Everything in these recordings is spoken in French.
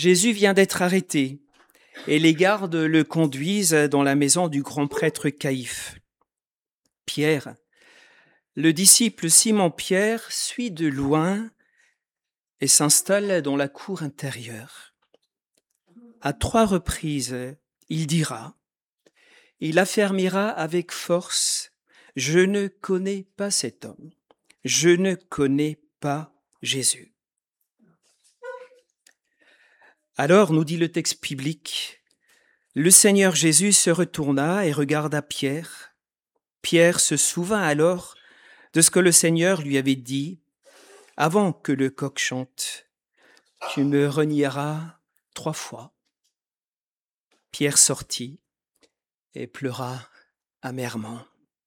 Jésus vient d'être arrêté et les gardes le conduisent dans la maison du grand prêtre Caïphe. Pierre, le disciple Simon-Pierre, suit de loin et s'installe dans la cour intérieure. À 3 reprises, il dira, il affermira avec force, « Je ne connais pas cet homme, je ne connais pas Jésus. » Alors, nous dit le texte biblique, le Seigneur Jésus se retourna et regarda Pierre. Pierre se souvint alors de ce que le Seigneur lui avait dit avant que le coq chante. « Tu me renieras 3 fois. » Pierre sortit et pleura amèrement.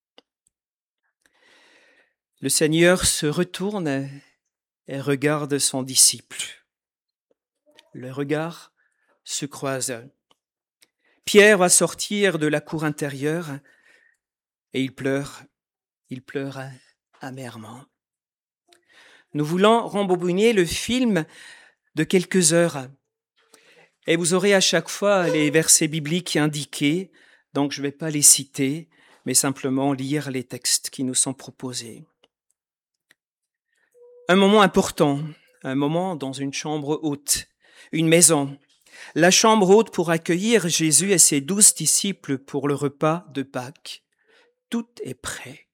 Le Seigneur se retourne et regarde son disciple. Le regard se croise. Pierre va sortir de la cour intérieure et il pleure amèrement. Nous voulons rembobiner le film de quelques heures et vous aurez à chaque fois les versets bibliques indiqués, donc je ne vais pas les citer, mais simplement lire les textes qui nous sont proposés. Un moment important, un moment dans une chambre haute, une maison, la chambre haute pour accueillir Jésus et ses 12 disciples pour le repas de Pâques. Tout est prêt.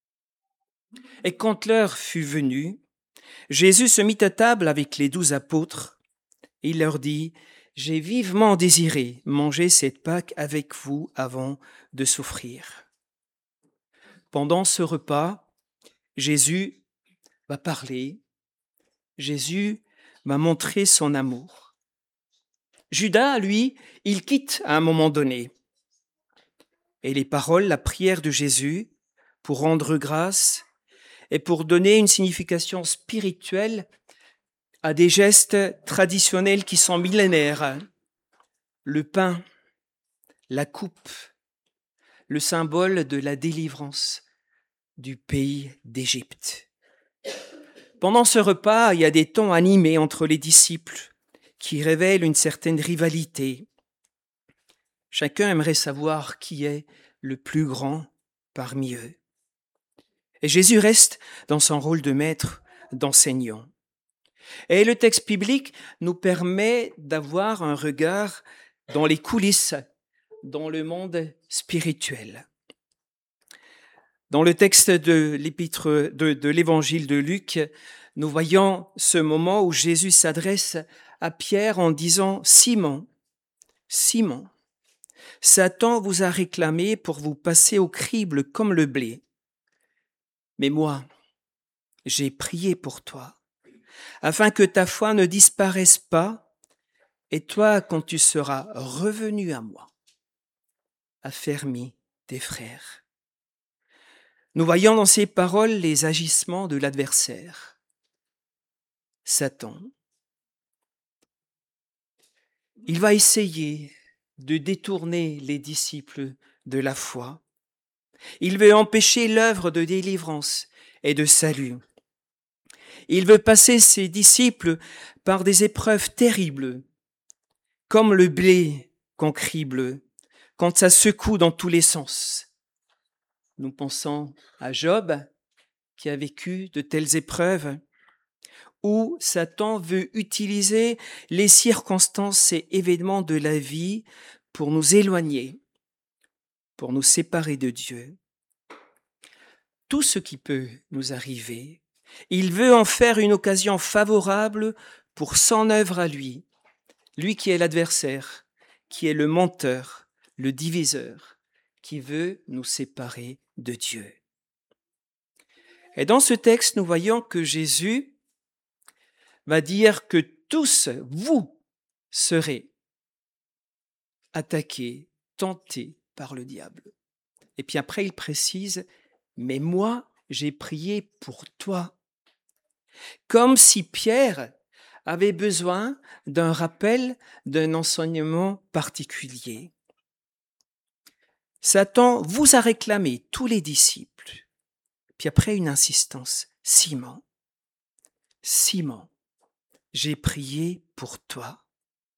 Et quand l'heure fut venue, Jésus se mit à table avec les 12 apôtres. Il leur dit, « J'ai vivement désiré manger cette Pâque avec vous avant de souffrir. » Pendant ce repas, Jésus va parler, Jésus va montrer son amour. Judas, lui, il quitte à un moment donné. Et les paroles, la prière de Jésus pour rendre grâce et pour donner une signification spirituelle à des gestes traditionnels qui sont millénaires. Le pain, la coupe, le symbole de la délivrance du pays d'Égypte. Pendant ce repas, il y a des tons animés entre les disciples qui révèlent une certaine rivalité. Chacun aimerait savoir qui est le plus grand parmi eux. Et Jésus reste dans son rôle de maître, d'enseignant. Et le texte biblique nous permet d'avoir un regard dans les coulisses, dans le monde spirituel. Dans le texte de l'épître de l'évangile de Luc, nous voyons ce moment où Jésus s'adresse à Pierre en disant « Simon, Simon, Satan vous a réclamé pour vous passer au crible comme le blé. Mais moi, j'ai prié pour toi, afin que ta foi ne disparaisse pas, et toi, quand tu seras revenu à moi, affermis tes frères. » Nous voyons dans ces paroles les agissements de l'adversaire. Satan. Il va essayer de détourner les disciples de la foi. Il veut empêcher l'œuvre de délivrance et de salut. Il veut passer ses disciples par des épreuves terribles, comme le blé qu'on crible, quand ça secoue dans tous les sens. Nous pensons à Job, qui a vécu de telles épreuves, où Satan veut utiliser les circonstances et événements de la vie pour nous éloigner, pour nous séparer de Dieu. Tout ce qui peut nous arriver, il veut en faire une occasion favorable pour son œuvre à lui, lui qui est l'adversaire, qui est le menteur, le diviseur, qui veut nous séparer de Dieu. Et dans ce texte, nous voyons que Jésus va dire que tous, vous, serez attaqués, tentés par le diable. Et puis après, il précise, mais moi, j'ai prié pour toi. Comme si Pierre avait besoin d'un rappel, d'un enseignement particulier. Satan vous a réclamé, tous les disciples. Puis après, une insistance. Simon, Simon, j'ai prié pour toi.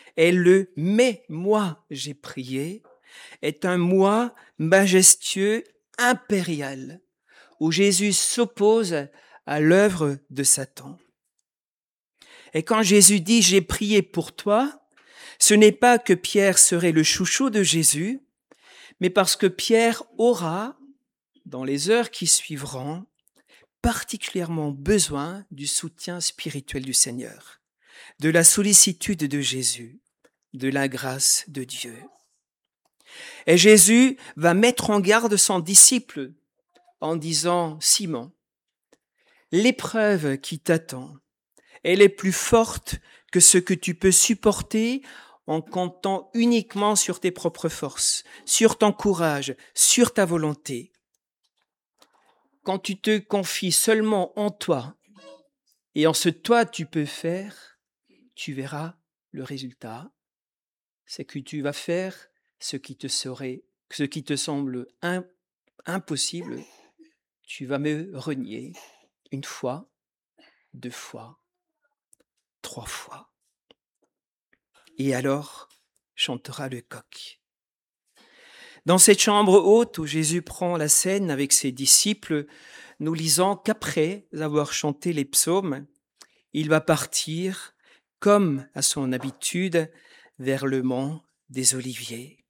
Et le mais moi j'ai prié est un moi majestueux, impérial, où Jésus s'oppose à l'œuvre de Satan. Et quand Jésus dit j'ai prié pour toi, ce n'est pas que Pierre serait le chouchou de Jésus, mais parce que Pierre aura, dans les heures qui suivront, particulièrement besoin du soutien spirituel du Seigneur, de la sollicitude de Jésus, de la grâce de Dieu. Et Jésus va mettre en garde son disciple en disant, Simon, l'épreuve qui t'attend, elle est plus forte que ce que tu peux supporter en comptant uniquement sur tes propres forces, sur ton courage, sur ta volonté. Quand tu te confies seulement en toi et en ce toi tu peux faire, tu verras le résultat. C'est que tu vas faire ce qui te semble impossible. Tu vas me renier une fois, 2 fois, 3 fois. Et alors chantera le coq. Dans cette chambre haute où Jésus prend la scène avec ses disciples, nous lisons qu'après avoir chanté les psaumes, il va partir, comme à son habitude, vers le mont des Oliviers.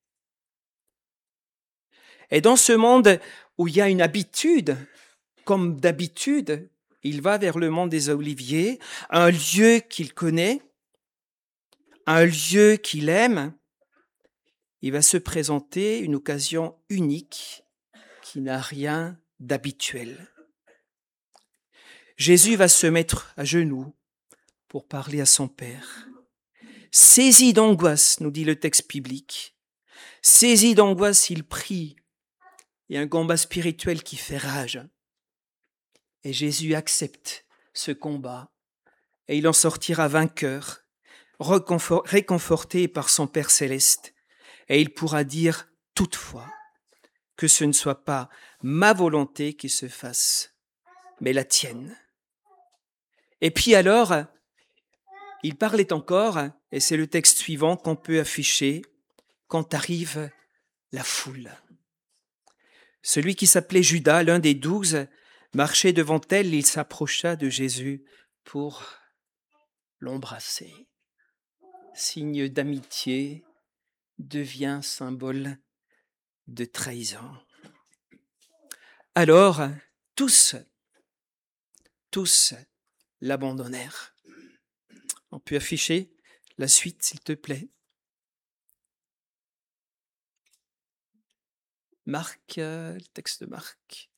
Et dans ce monde où il y a une habitude, comme d'habitude, il va vers le mont des Oliviers, un lieu qu'il connaît, un lieu qu'il aime. Il va se présenter une occasion unique qui n'a rien d'habituel. Jésus va se mettre à genoux pour parler à son Père. Saisi d'angoisse, nous dit le texte biblique, saisi d'angoisse, il prie. Il y a un combat spirituel qui fait rage. Et Jésus accepte ce combat et il en sortira vainqueur, réconforté par son Père céleste. Et il pourra dire toutefois que ce ne soit pas ma volonté qui se fasse, mais la tienne. Et puis alors, il parlait encore, et c'est le texte suivant qu'on peut afficher, quand arrive la foule. Celui qui s'appelait Judas, l'un des 12, marchait devant elle, il s'approcha de Jésus pour l'embrasser. Signe d'amitié devient symbole de trahison. Alors, tous l'abandonnèrent. On peut afficher la suite, s'il te plaît. Marc, le texte de Marc.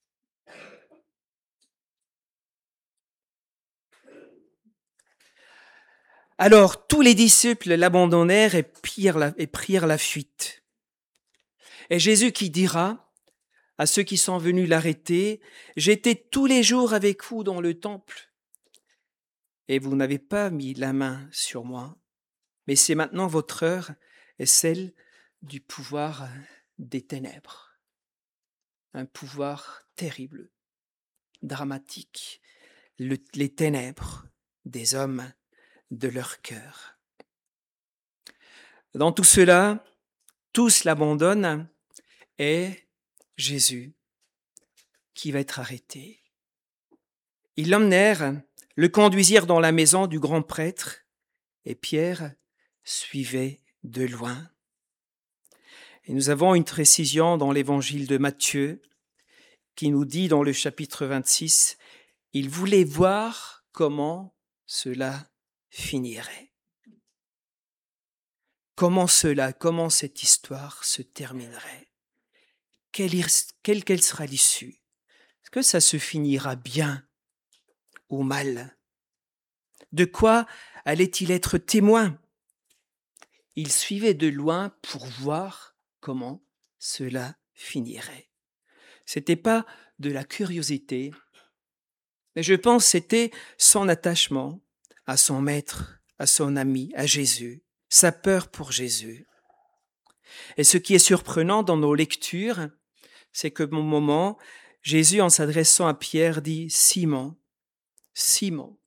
Alors, tous les disciples l'abandonnèrent et prirent la fuite. Et Jésus qui dira à ceux qui sont venus l'arrêter, « J'étais tous les jours avec vous dans le temple, et vous n'avez pas mis la main sur moi, mais c'est maintenant votre heure et celle du pouvoir des ténèbres. » Un pouvoir terrible, dramatique, les ténèbres des hommes, de leur cœur. Dans tout cela, tous l'abandonnent et Jésus qui va être arrêté. Ils l'emmenèrent, le conduisirent dans la maison du grand prêtre et Pierre suivait de loin. Et nous avons une précision dans l'évangile de Matthieu qui nous dit dans le chapitre 26, « Il voulait voir comment cela finirait. » Comment cette histoire se terminerait? Quelle qu'elle sera l'issue? Est-ce que ça se finira bien ou mal? De quoi allait-il être témoin? Il suivait de loin pour voir comment cela finirait. C'était pas de la curiosité, mais je pense que c'était son attachement à son maître, à son ami, à Jésus, sa peur pour Jésus. Et ce qui est surprenant dans nos lectures, c'est que au moment, Jésus, en s'adressant à Pierre, dit « Simon, Simon ».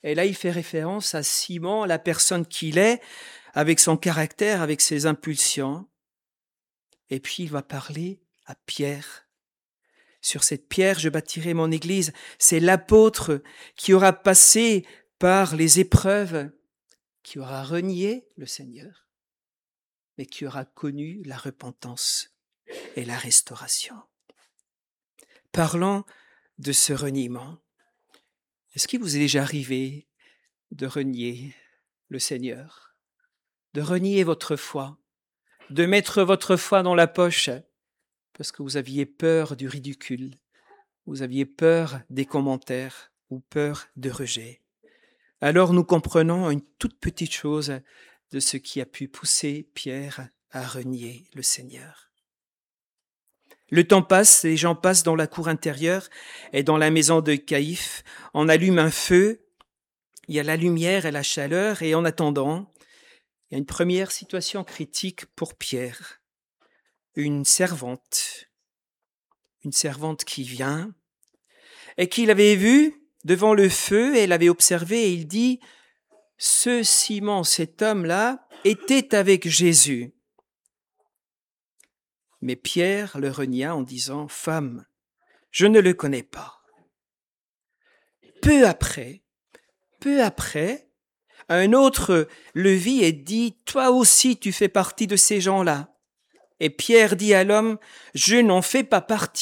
Et là, il fait référence à Simon, la personne qu'il est, avec son caractère, avec ses impulsions. Et puis, il va parler à Pierre. Sur cette pierre, je bâtirai mon église. C'est l'apôtre qui aura passé par les épreuves, qui aura renié le Seigneur, mais qui aura connu la repentance et la restauration. Parlant de ce reniement, est-ce qu'il vous est déjà arrivé de renier le Seigneur, de renier votre foi, de mettre votre foi dans la poche parce que vous aviez peur du ridicule, vous aviez peur des commentaires ou peur de rejet? Alors nous comprenons une toute petite chose de ce qui a pu pousser Pierre à renier le Seigneur. Le temps passe, les gens passent dans la cour intérieure et dans la maison de Caïphe. On allume un feu, il y a la lumière et la chaleur, et en attendant, il y a une première situation critique pour Pierre. Une servante qui vient et qu'il avait vu devant le feu, et elle avait observé, et il dit, « Ce Simon, cet homme-là, était avec Jésus. » Mais Pierre le renia en disant, « Femme, je ne le connais pas. » Peu après, un autre le vit et dit, « Toi aussi tu fais partie de ces gens-là. » Et Pierre dit à l'homme, « Je n'en fais pas partie. »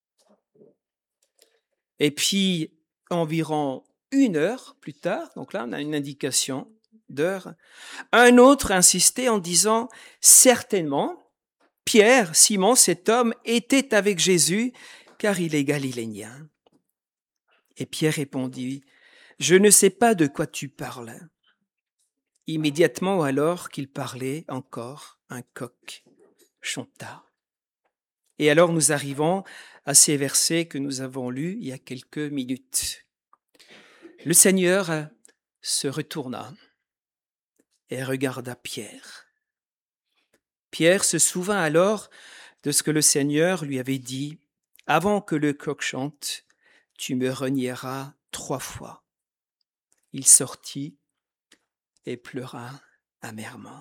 Et puis, environ 1 heure plus tard, donc là on a une indication d'heure, un autre insistait en disant, « Certainement, Pierre, Simon, cet homme, était avec Jésus, car il est galiléen. » Et Pierre répondit, « Je ne sais pas de quoi tu parles. » Immédiatement alors qu'il parlait encore, un coq chanta. Et alors nous arrivons à ces versets que nous avons lus il y a quelques minutes. Le Seigneur se retourna et regarda Pierre. Pierre se souvint alors de ce que le Seigneur lui avait dit, « Avant que le coq chante, tu me renieras 3 fois. » Il sortit et pleura amèrement.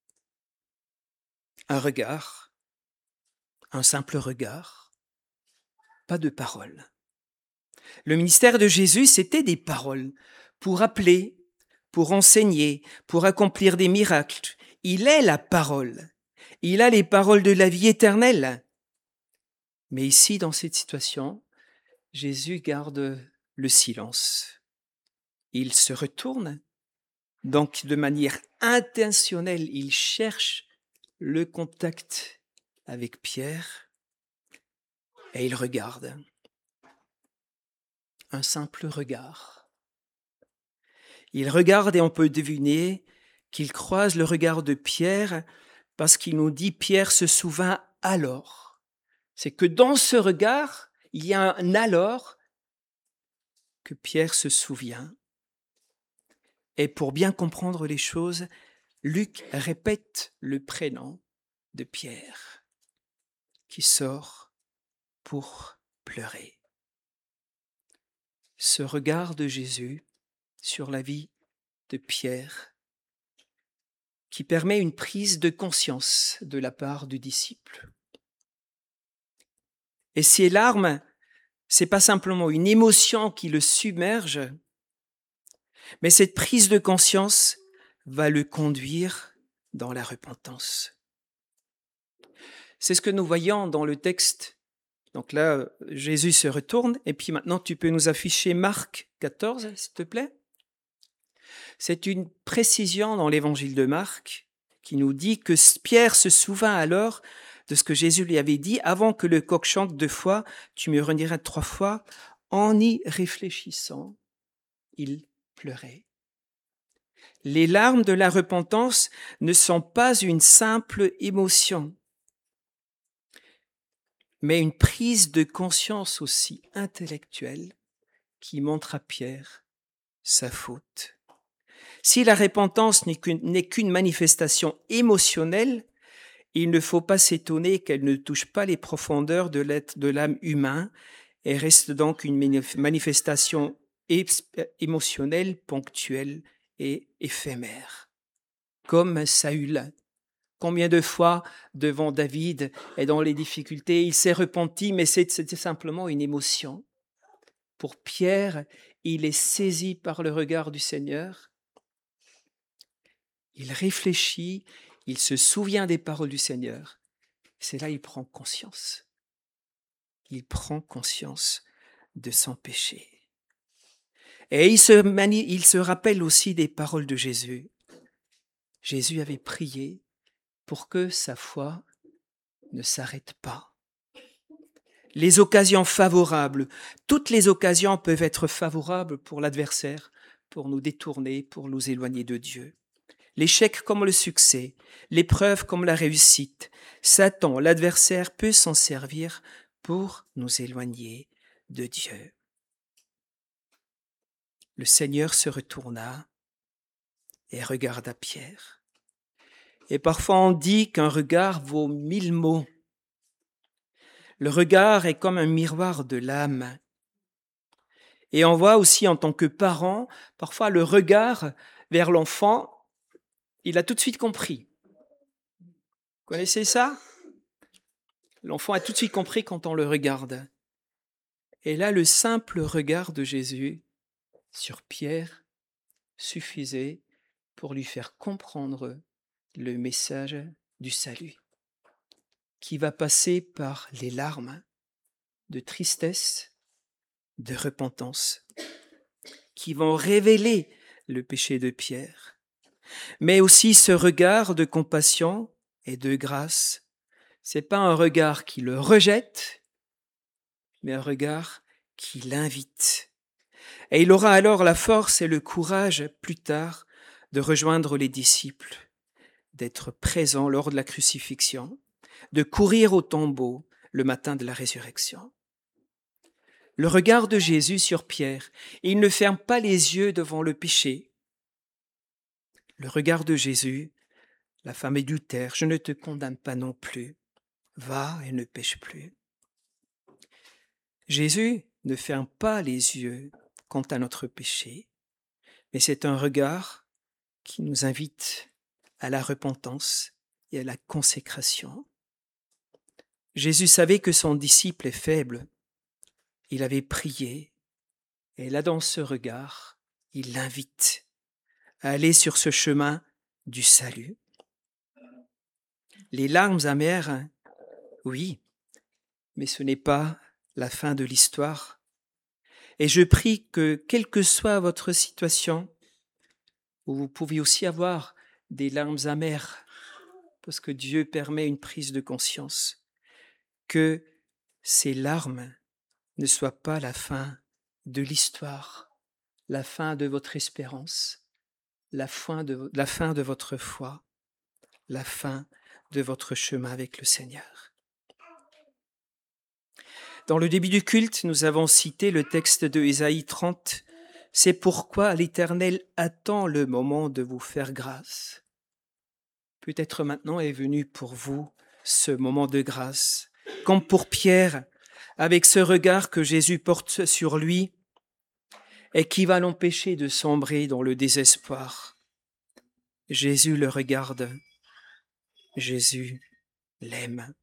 Un regard, un simple regard, pas de paroles. Le ministère de Jésus, c'était des paroles pour appeler, pour enseigner, pour accomplir des miracles. Il est la parole. Il a les paroles de la vie éternelle. Mais ici, dans cette situation, Jésus garde le silence. Il se retourne, donc de manière intentionnelle, il cherche le contact avec Pierre et il regarde. Un simple regard. Il regarde et on peut deviner qu'il croise le regard de Pierre parce qu'il nous dit Pierre se souvint alors. C'est que dans ce regard, il y a un alors que Pierre se souvient. Et pour bien comprendre les choses, Luc répète le prénom de Pierre qui sort pour pleurer. Ce regard de Jésus sur la vie de Pierre qui permet une prise de conscience de la part du disciple. Et ces larmes, c'est pas simplement une émotion qui le submerge, mais cette prise de conscience va le conduire dans la repentance. C'est ce que nous voyons dans le texte. Donc là, Jésus se retourne, et puis maintenant tu peux nous afficher Marc 14, s'il te plaît. C'est une précision dans l'évangile de Marc qui nous dit que Pierre se souvint alors de ce que Jésus lui avait dit, avant que le coq chante 2 fois, tu me renieras 3 fois. En y réfléchissant, il pleurait. Les larmes de la repentance ne sont pas une simple émotion, mais une prise de conscience aussi intellectuelle qui montre à Pierre sa faute. Si la repentance n'est qu'une manifestation émotionnelle, il ne faut pas s'étonner qu'elle ne touche pas les profondeurs de l'âme humaine et reste donc une manifestation émotionnel, ponctuel et éphémère. Comme Saül. Combien de fois, devant David et dans les difficultés, il s'est repenti, mais c'était simplement une émotion. Pour Pierre, il est saisi par le regard du Seigneur. Il réfléchit, il se souvient des paroles du Seigneur. C'est là qu'il prend conscience. Il prend conscience de son péché. Et il se rappelle aussi des paroles de Jésus. Jésus avait prié pour que sa foi ne s'arrête pas. Les occasions favorables, toutes les occasions peuvent être favorables pour l'adversaire, pour nous détourner, pour nous éloigner de Dieu. L'échec comme le succès, l'épreuve comme la réussite, Satan, l'adversaire, peut s'en servir pour nous éloigner de Dieu. Le Seigneur se retourna et regarda Pierre. Et parfois on dit qu'un regard vaut 1000 mots. Le regard est comme un miroir de l'âme. Et on voit aussi en tant que parent, parfois le regard vers l'enfant, il a tout de suite compris. Vous connaissez ça ? L'enfant a tout de suite compris quand on le regarde. Et là, le simple regard de Jésus sur Pierre suffisait pour lui faire comprendre le message du salut, qui va passer par les larmes de tristesse, de repentance, qui vont révéler le péché de Pierre, mais aussi ce regard de compassion et de grâce. C'est pas un regard qui le rejette, mais un regard qui l'invite. Et il aura alors la force et le courage plus tard de rejoindre les disciples, d'être présent lors de la crucifixion, de courir au tombeau le matin de la résurrection. Le regard de Jésus sur Pierre, il ne ferme pas les yeux devant le péché. Le regard de Jésus, la femme adultère, je ne te condamne pas non plus, va et ne pêche plus. Jésus ne ferme pas les yeux quant à notre péché, mais c'est un regard qui nous invite à la repentance et à la consécration. Jésus savait que son disciple est faible. Il avait prié, et là dans ce regard, il l'invite à aller sur ce chemin du salut. Les larmes amères, oui, mais ce n'est pas la fin de l'histoire. Et je prie que, quelle que soit votre situation, vous pouvez aussi avoir des larmes amères, parce que Dieu permet une prise de conscience, que ces larmes ne soient pas la fin de l'histoire, la fin de votre espérance, la fin de votre foi, la fin de votre chemin avec le Seigneur. Dans le début du culte, nous avons cité le texte de Ésaïe 30. C'est pourquoi l'Éternel attend le moment de vous faire grâce. Peut-être maintenant est venu pour vous ce moment de grâce, comme pour Pierre, avec ce regard que Jésus porte sur lui et qui va l'empêcher de sombrer dans le désespoir. Jésus le regarde, Jésus l'aime.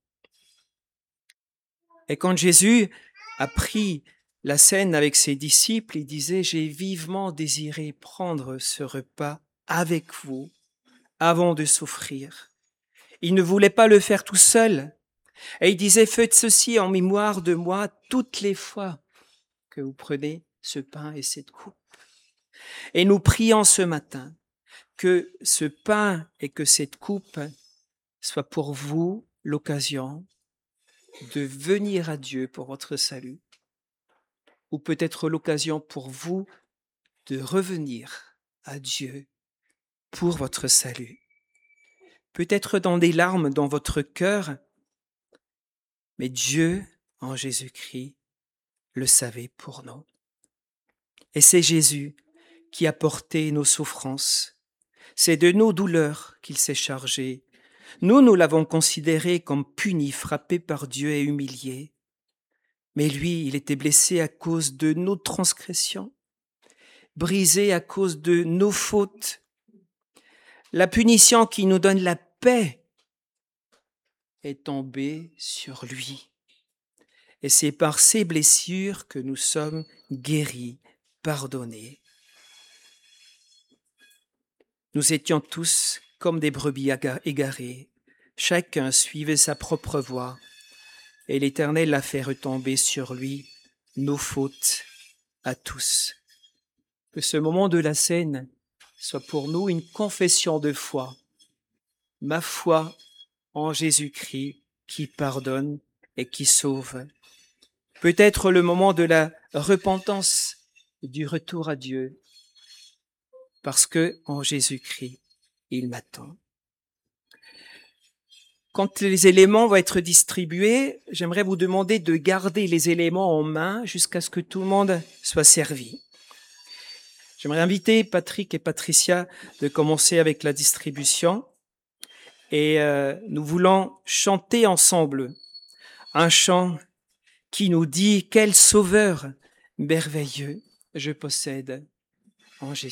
Et quand Jésus a pris la scène avec ses disciples, il disait « J'ai vivement désiré prendre ce repas avec vous avant de souffrir. » Il ne voulait pas le faire tout seul. Et il disait « Faites ceci en mémoire de moi toutes les fois que vous prenez ce pain et cette coupe. » Et nous prions ce matin que ce pain et que cette coupe soient pour vous l'occasion de venir à Dieu pour votre salut, ou peut-être l'occasion pour vous de revenir à Dieu pour votre salut. Peut-être dans des larmes dans votre cœur, mais Dieu, en Jésus-Christ, le savait pour nous. Et c'est Jésus qui a porté nos souffrances. C'est de nos douleurs qu'il s'est chargé. Nous l'avons considéré comme puni, frappé par Dieu et humilié. Mais lui, il était blessé à cause de nos transgressions. brisé à cause de nos fautes. La punition qui nous donne la paix est tombée sur lui. Et c'est par ces blessures que nous sommes guéris, pardonnés. Nous étions tous comme des brebis égarées. Chacun suivait sa propre voie. Et l'Éternel a fait retomber sur lui nos fautes à tous. Que ce moment de la scène soit pour nous une confession de foi. Ma foi en Jésus-Christ qui pardonne et qui sauve. Peut-être le moment de la repentance, du retour à Dieu, parce que en Jésus-Christ, il m'attend. Quand les éléments vont être distribués, j'aimerais vous demander de garder les éléments en main jusqu'à ce que tout le monde soit servi. J'aimerais inviter Patrick et Patricia de commencer avec la distribution et nous voulons chanter ensemble un chant qui nous dit « Quel sauveur merveilleux je possède en Jésus ».